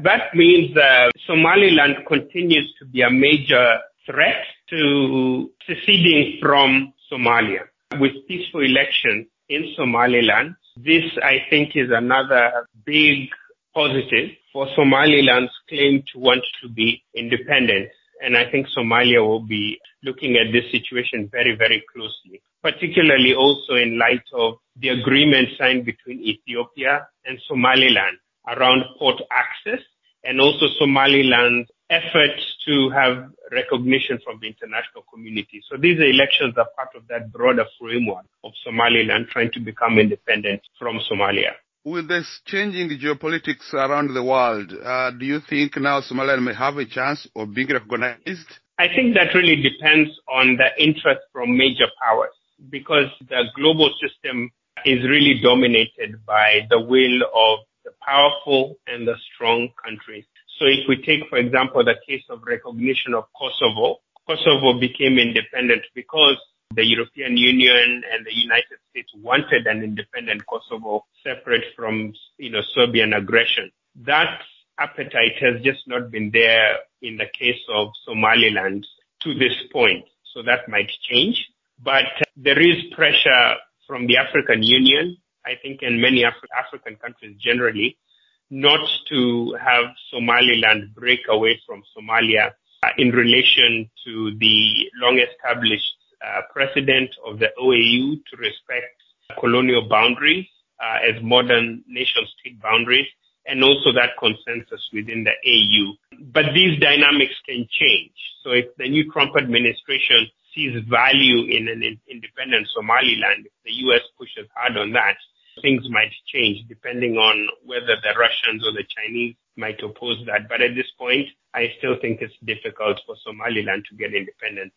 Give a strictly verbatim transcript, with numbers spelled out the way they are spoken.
That means uh, Somaliland continues to be a major threat to seceding from Somalia. With peaceful elections in Somaliland, this, I think, is another big positive for Somaliland's claim to want to be independent. And I think Somalia will be looking at this situation very, very closely, particularly also in light of the agreement signed between Ethiopia and Somaliland around port access, and also Somaliland's efforts to have recognition from the international community. So these elections are part of that broader framework of Somaliland trying to become independent from Somalia. With this changing geopolitics around the world, uh, do you think now Somaliland may have a chance of being recognized? I think that really depends on the interest from major powers, because the global system is really dominated by the will of the powerful and the strong countries. So if we take, for example, the case of recognition of Kosovo, Kosovo became independent because the European Union and the United States wanted an independent Kosovo separate from, you know, Serbian aggression. That appetite has just not been there in the case of Somaliland to this point. So that might change. But there is pressure from the African Union, I think, and many Af- African countries generally, not to have Somaliland break away from Somalia uh, in relation to the long-established uh, precedent of the O A U to respect colonial boundaries uh, as modern nation-state boundaries, and also that consensus within the A U. But these dynamics can change. So if the new Trump administration sees value in an independent Somaliland, if the U S pushes hard on that, things might change depending on whether the Russians or the Chinese might oppose that. But at this point, I still think it's difficult for Somaliland to get independence.